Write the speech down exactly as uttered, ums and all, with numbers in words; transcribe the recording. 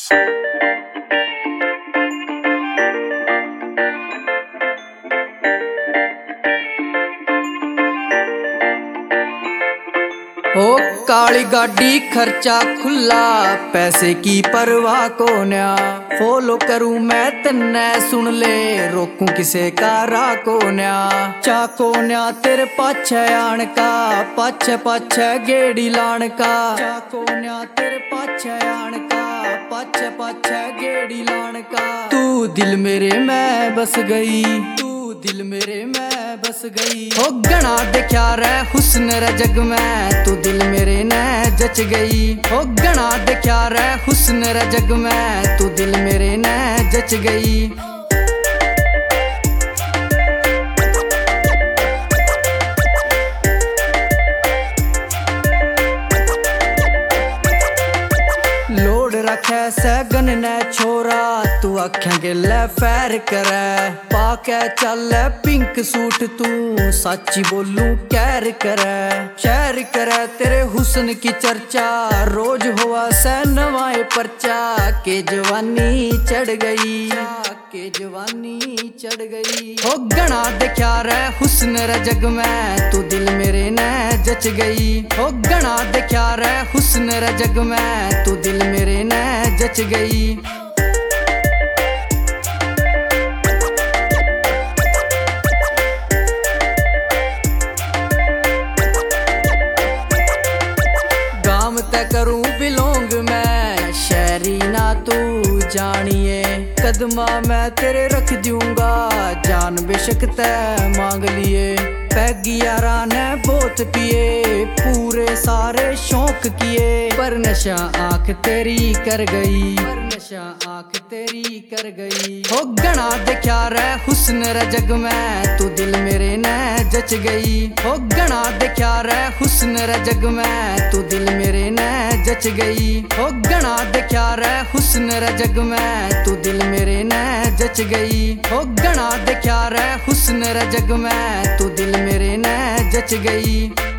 ओ काली गाड़ी खर्चा खुला, पैसे की परवाह को न्या। फॉलो करूं मैं तन्ने सुन ले, रोकूं किसे का राह को न्या। चाको न्या तेरे पाछे आन का, पाछे पाछे गेड़ी लान का। चाको न्या तेरे पाछे आन का, पाछे पाछे गेड़ी लान का। तू दिल मेरे में बस गई, तू दिल मेरे में बस गई। हो गणा देखा रे हुस्न रे जग में, तू दिल मेरे ने जच गई। हो गणा देखा रे हुस्न रे जग में, तू दिल मेरे ने जच गई। लोड रखे सगन ने छोरा, तू आख्या गिले फैर करे। पाके चल पिंक सूट तू, साची बोलूं कैर करे। शहर करे तेरे हुस्न की चर्चा, रोज हुआ से नवाए परचा। के जवानी चढ़ गई, के जवानी चढ़ गई। हो गणा देखा रे हुस्न रे जग में, तू दिल मेरे ने जच गई। हो गणा देखा रे हुस्न रे जग में, तू दिल मेरे ने जच गई। गाम तक करूं बिलोंग मैं, शहरी ना तू जानिए। कदमा मैं तेरे रख दूंगा, जान बेशक तै मांग लिए। पैगी यारा ने बहुत पिए, पूरे सारे शौक किए। पर नशा आंख तेरी कर गई, पर नशा आंख तेरी कर गई। हो गणा देखा रे हुस्न रे जग में, तू दिल मेरे ने जच गई। हो गणा देखा रे हुस्न रे जग में, तू दिल मेरे ने जच गई। हो गणा देखा रे हुस्न रे जग में, तू दिल मेरे ने जच गई। हो गणा देखा रे हुस्न रे जग में, तू दिल मेरे ने जच गई।